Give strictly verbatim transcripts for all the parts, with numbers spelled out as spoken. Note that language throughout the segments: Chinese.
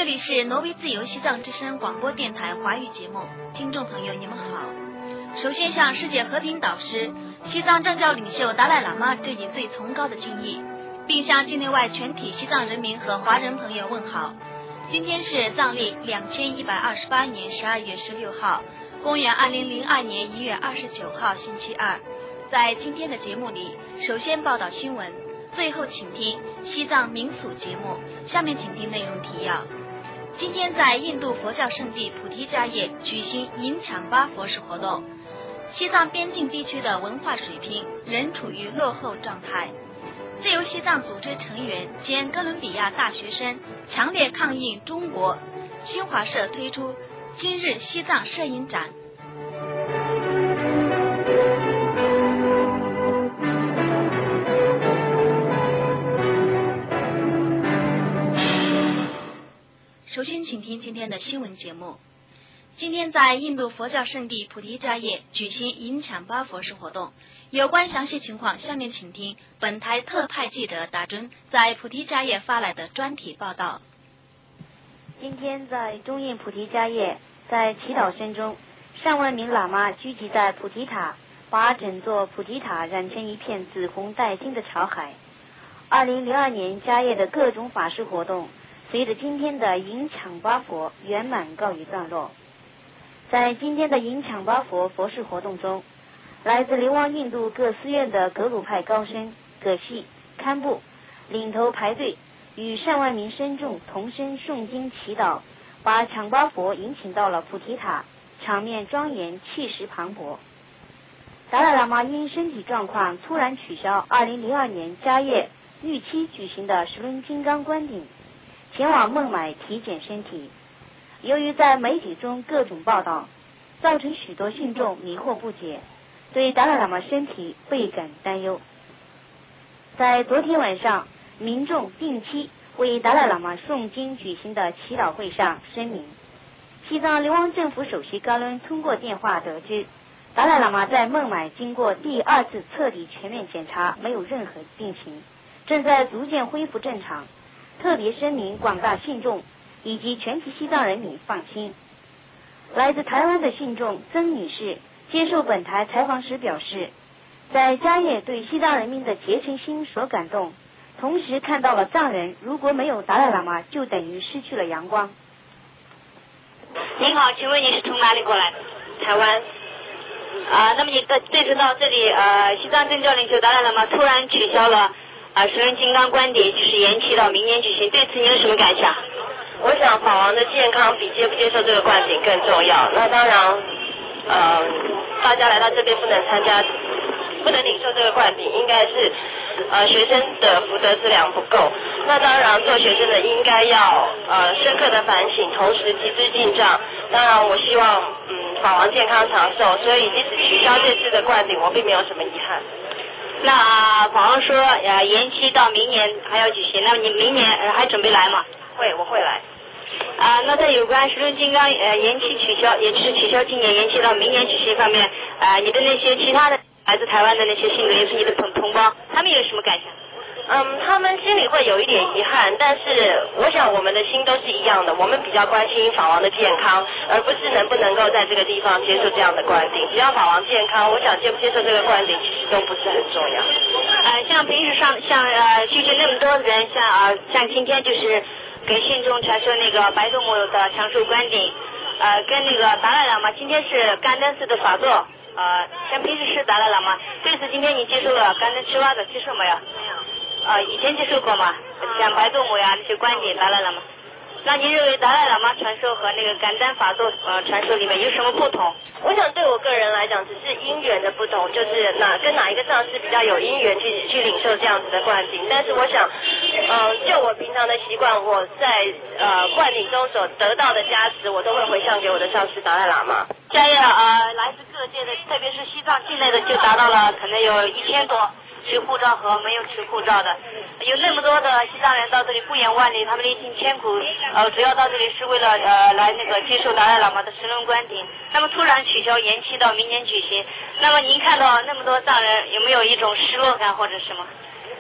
里是挪威自由西藏之声广播电台华语节目，听众朋友你们好。首先向世界和平导师、西藏政教领袖达赖喇嘛致以最崇高的敬意，并向境内外全体西藏人民和华人朋友问好。今天是藏历两千一百二十八年十二月十六号，公元二零零二年一月二十九号星期二。在今天的节目里，首先报道新闻，最后请听西藏民俗节目。下面请听内容提要。今天在印度佛教圣地菩提迦叶举行迎抢巴佛事活动。西藏边境地区的文化水平仍处于落后状态。自由西藏组织成员兼哥伦比亚大学生强烈抗议中国。新华社推出今日西藏摄影展。首先请听今天的新闻节目。今天在印度佛教圣地菩提迦叶举行迎抢巴佛事活动，有关详细情况，下面请听本台特派记者达尊在菩提迦叶发来的专题报道。 今天在中印菩提迦叶，在祈祷声中，上万名喇嘛聚集在菩提塔，把整座菩提塔染成一片紫红带金的潮海。二零零二年迦叶的各种法事活动随着今天的迎抢巴佛圆满告一段落。在今天的迎抢巴佛佛事活动中，来自流亡印度各寺院的格鲁派高僧、葛系、堪布领头排队，与上万名僧众同声诵经祈祷，把抢巴佛迎请到了菩提塔，场面庄严，气势磅礴。达赖喇嘛因身体状况突然取消二零零二年迦叶预期举行的十轮金刚观顶，前往孟买体检身体。由于在媒体中各种报道，造成许多信众迷惑不解，对达赖喇嘛身体倍感担忧。在昨天晚上，民众定期为达赖喇嘛诵经举行的祈祷会上声明，西藏流亡政府首席高伦通过电话得知，达赖喇嘛在孟买经过第二次彻底全面检查，没有任何病情，正在逐渐恢复正常，特别声明广大信众以及全体西藏人民放心。来自台湾的信众曾女士接受本台采访时表示，在迦叶对西藏人民的虔诚心所感动，同时看到了藏人如果没有达赖喇嘛就等于失去了阳光。 您好，请问你是从哪里过来的？台湾。啊，那么你的这次到这里，呃，西藏政教领袖达赖喇嘛突然取消了啊十轮金刚观顶，就是延期到明年举行，对此你有什么感想？ 我想法王的健康比接不接受这个灌顶更重要。那当然，呃，大家来到这边不能参加，不能领受这个灌顶，应该是呃学生的福德资粮不够。那当然，做学生的应该要呃深刻的反省，同时及时进账。当然，我希望嗯法王健康长寿，所以即使取消这次的灌顶，我并没有什么遗憾。 那法王说呃延期到明年还要举行，那么你明年呃还准备来吗？ 会，我会来。 啊，那在有关十轮金刚呃延期取消，也就是取消今年延期到明年举行方面，啊，你的那些其他的来自台湾的那些信徒，也是你的同同胞，他们有什么感想？ 嗯，他们心里会有一点遗憾，但是我想我们的心都是一样的，我们比较关心法王的健康，而不是能不能够在这个地方接受这样的灌顶。只要法王健康，我想接不接受这个灌顶其实都不是很重要。 呃，像平时上像呃聚集那么多人，像啊、呃、像今天就是给信众传授那个白度母的长寿观顶，呃，跟那个达赖喇嘛今天是甘丹寺的法座，呃，像平时是达赖喇嘛，这次今天你接受了甘丹赤瓦的接受没有？没有。呃，以前接受过吗？像白度母呀那些观顶达赖喇嘛。那您认为达赖喇嘛传授和那个甘丹法座呃传授里面有什么不同？ 我想对我个人来讲，只是因缘的不同，就是哪跟哪一个上师比较有因缘去去领受这样子的灌顶。但是我想，呃，就我平常的习惯，我在呃灌顶中所得到的加持，我都会回向给我的上师达赖喇嘛。 迦叶呃来自各界的，特别是西藏境内的，就达到了可能有一千多。持护照和没有持护照的，有那么多的西藏人到这里不远万里，他们历尽艰苦，呃，主要到这里是为了呃来那个接受达赖喇嘛的十轮观顶。那么突然取消延期到明年举行，那么您看到那么多藏人，有没有一种失落感或者什么？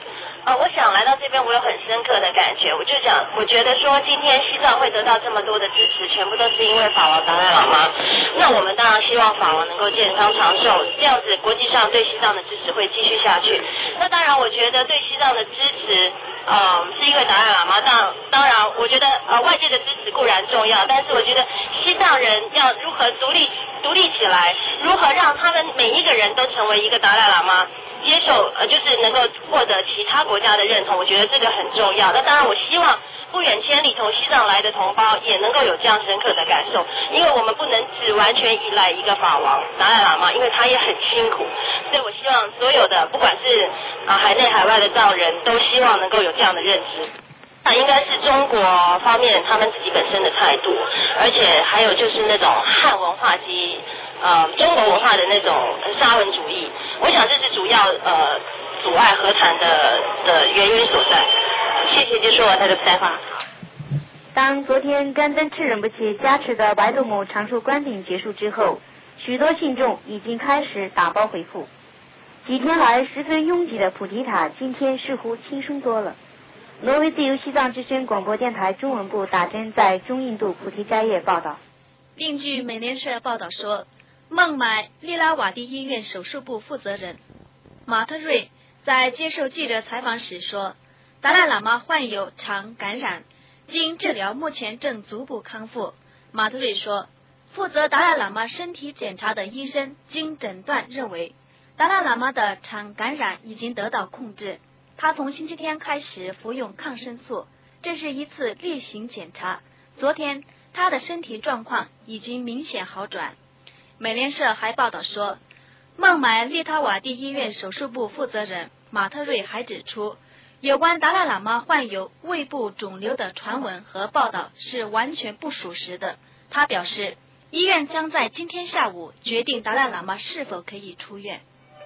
呃，我想来到这边，我有很深刻的感觉。我就讲，我觉得说今天西藏会得到这么多的支持，全部都是因为法王达赖喇嘛。那我们当然希望法王能够健康长寿，这样子国际上对西藏的支持会继续下去。那当然，我觉得对西藏的支持，呃，是因为达赖喇嘛。当当然，我觉得呃外界的支持固然重要，但是我觉得西藏人要如何独立独立起来，如何让他们每一个人都成为一个达赖喇嘛。接受呃，就是能够获得其他国家的认同，我觉得这个很重要。那当然，我希望不远千里从西藏来的同胞也能够有这样深刻的感受，因为我们不能只完全依赖一个法王达赖喇嘛，因为他也很辛苦。所以我希望所有的不管是啊海内海外的藏人都希望能够有这样的认知。那应该是中国方面他们自己本身的态度，而且还有就是那种汉文化及呃中国文化的那种沙文主义。我想这是主要呃阻碍和谈的的原因所在。谢谢接受我他的采访。 当昨天甘丹赤仁波切加持的白度母长寿观顶结束之后，许多信众已经开始打包回复。几天来十分拥挤的普提塔今天似乎轻松多了。挪威自由西藏之声广播电台中文部打针在中印度普提迦叶报道。 另据美联社报道说，孟买利拉瓦蒂医院手术部负责人马特瑞在接受记者采访时说，达赖喇嘛患有肠感染，经治疗目前正逐步康复。马特瑞说，负责达赖喇嘛身体检查的医生经诊断认为，达赖喇嘛的肠感染已经得到控制。他从星期天开始服用抗生素，这是一次例行检查。昨天他的身体状况已经明显好转。美联社还报道说，孟买利他瓦蒂医院手术部负责人马特瑞还指出，有关达赖喇嘛患有胃部肿瘤的传闻和报道是完全不属实的。他表示，医院将在今天下午决定达赖喇嘛是否可以出院。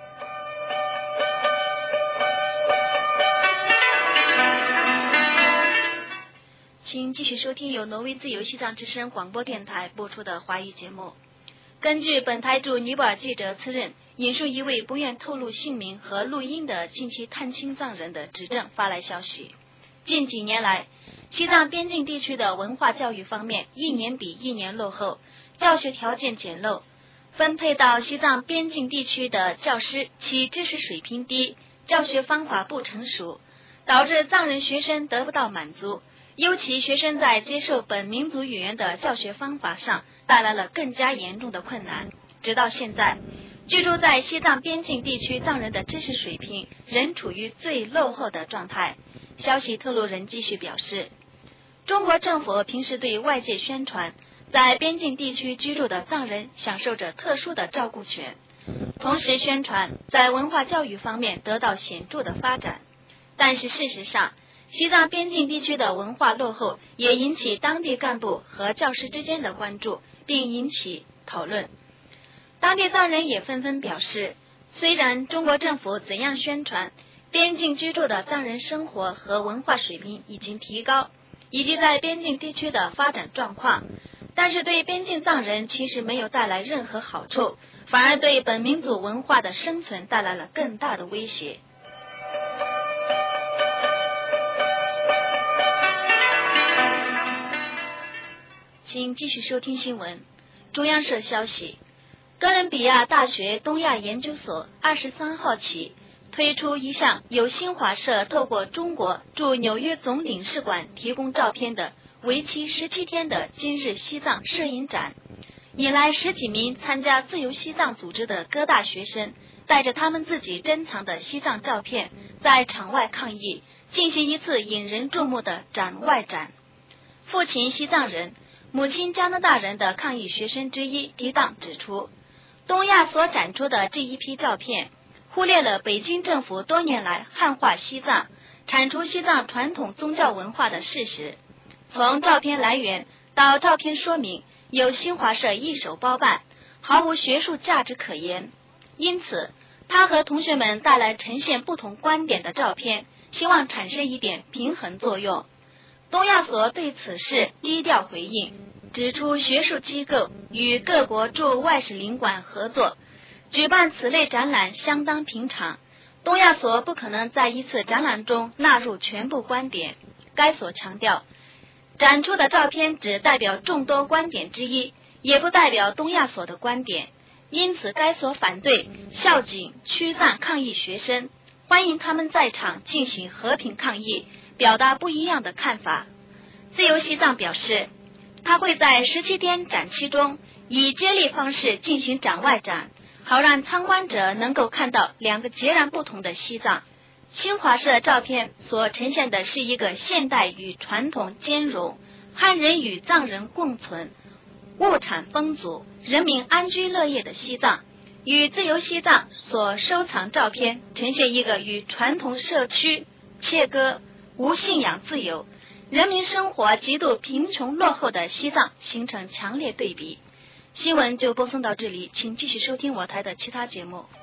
请继续收听由挪威自由西藏之声广播电台播出的华语节目。根据本台驻尼泊尔记者次任引述一位不愿透露姓名和录音的近期探亲藏人的指证发来消息，近几年来，西藏边境地区的文化教育方面一年比一年落后，教学条件简陋，分配到西藏边境地区的教师其知识水平低，教学方法不成熟，导致藏人学生得不到满足。尤其学生在接受本民族语言的教学方法上带来了更加严重的困难。直到现在，居住在西藏边境地区藏人的知识水平仍处于最落后的状态。消息透露人继续表示，中国政府平时对外界宣传，在边境地区居住的藏人享受着特殊的照顾权，同时宣传在文化教育方面得到显著的发展。但是事实上，西藏边境地区的文化落后也引起当地干部和教师之间的关注，并引起讨论。当地藏人也纷纷表示，虽然中国政府怎样宣传边境居住的藏人生活和文化水平已经提高，以及在边境地区的发展状况，但是对边境藏人其实没有带来任何好处，反而对本民族文化的生存带来了更大的威胁。请继续收听新闻。中央社消息，哥伦比亚大学东亚研究所二十三号起推出一项由新华社透过中国驻纽约总领事馆提供照片的为期十七天的今日西藏摄影展，引来十几名参加自由西藏组织的哥大学生带着他们自己珍藏的西藏照片，在场外抗议，进行一次引人注目的展外展。父亲西藏人，母亲加拿大人的抗议学生之一迪当指出，东亚所展出的这一批照片忽略了北京政府多年来汉化西藏、铲除西藏传统宗教文化的事实。从照片来源到照片说明，由新华社一手包办，毫无学术价值可言。因此，他和同学们带来呈现不同观点的照片，希望产生一点平衡作用。东亚所对此事低调回应，指出学术机构与各国驻外使领馆合作举办此类展览相当平常， 东亚所不可能在一次展览中纳入全部观点。该所强调，展出的照片只代表众多观点之一，也不代表东亚所的观点。因此该所反对校警驱散抗议学生，欢迎他们在场进行和平抗议，表达不一样的看法。自由西藏表示，他会在十七天展期中以接力方式进行展外展，好让参观者能够看到两个截然不同的西藏。新华社照片所呈现的是一个现代与传统兼容、汉人与藏人共存、物产丰足、人民安居乐业的西藏，与自由西藏所收藏照片呈现一个与传统社区切割、无信仰自由、人民生活极度贫穷落后的西藏形成强烈对比。新闻就播送到这里，请继续收听我台的其他节目。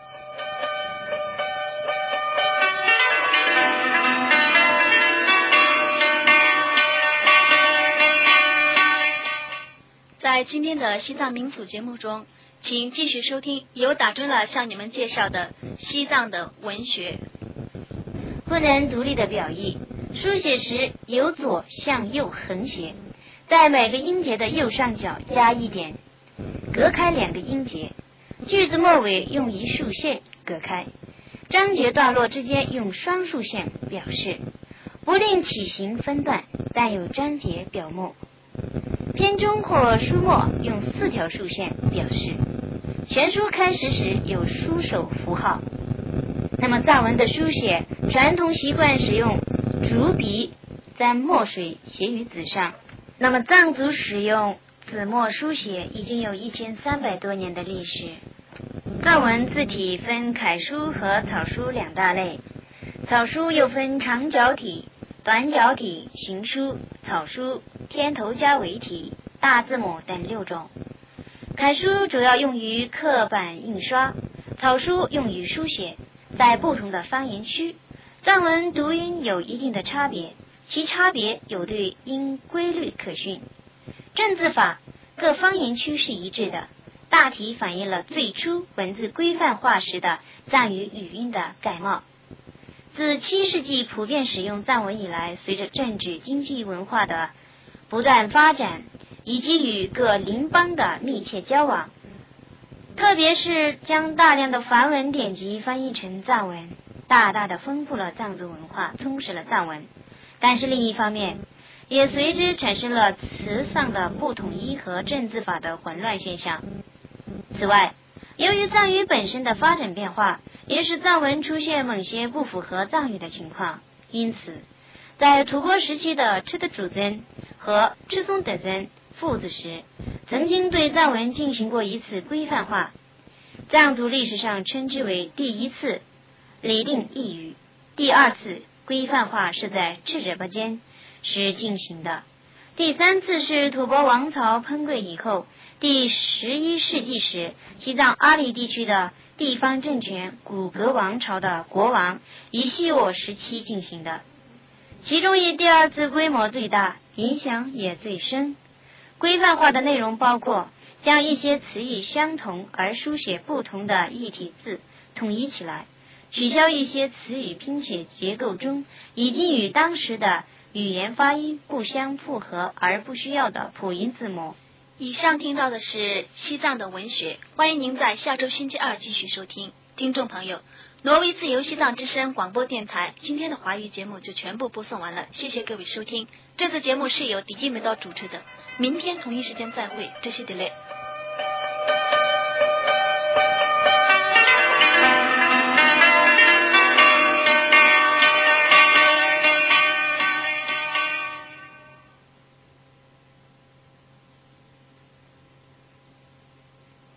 在今天的西藏民俗节目中，请继续收听由打针了向你们介绍的西藏的文学。 不能独立的表意，书写时由左向右横写，在每个音节的右上角加一点，隔开两个音节，句子末尾用一竖线隔开，章节段落之间用双竖线表示，不另起形分段，但有章节表末。篇中或书末用四条竖线表示，全书开始时有书首符号。那么藏文的书写传统习惯使用竹笔沾墨水写于纸上，那么藏族使用纸墨书写已经有一千三百多年的历史。藏文字体分楷书和草书两大类，草书又分长角体、短角体、行书、草书、天头加尾体、大字母等六种。楷书主要用于刻板印刷，草书用于书写。在不同的方言区，藏文读音有一定的差别，其差别有对音规律可循。正字法各方言区是一致的，大体反映了最初文字规范化时的藏语语音的改貌。自七世纪普遍使用藏文以来，随着政治、经济、文化的不断发展，以及与各邻邦的密切交往，特别是将大量的梵文典籍翻译成藏文，大大的丰富了藏族文化，充实了藏文。但是另一方面，也随之产生了词上的不统一和正字法的混乱现象。此外，由于藏语本身的发展变化，也使藏文出现某些不符合藏语的情况。因此，在吐蕃时期的赤德主尊和赤松德尊父子时，曾经对藏文进行过一次规范化，藏族历史上称之为第一次理定译语，第二次规范化是在赤者巴间时进行的，第三次是吐蕃王朝崩溃以后，第十一世纪时西藏阿里地区的地方政权古格王朝的国王伊西沃时期进行的，其中以第二次规模最大，影响也最深。规范化的内容包括将一些词义相同而书写不同的异体字统一起来，取消一些词语拼写结构中已经与当时的语言发音不相符合而不需要的辅音字母。 以上听到的是西藏的文学，欢迎您在下周星期二继续收听。听众朋友，挪威自由西藏之声广播电台今天的华语节目就全部播送完了，谢谢各位收听。这次节目是由迪基梅道主持的，明天同一时间再会，这是 delay。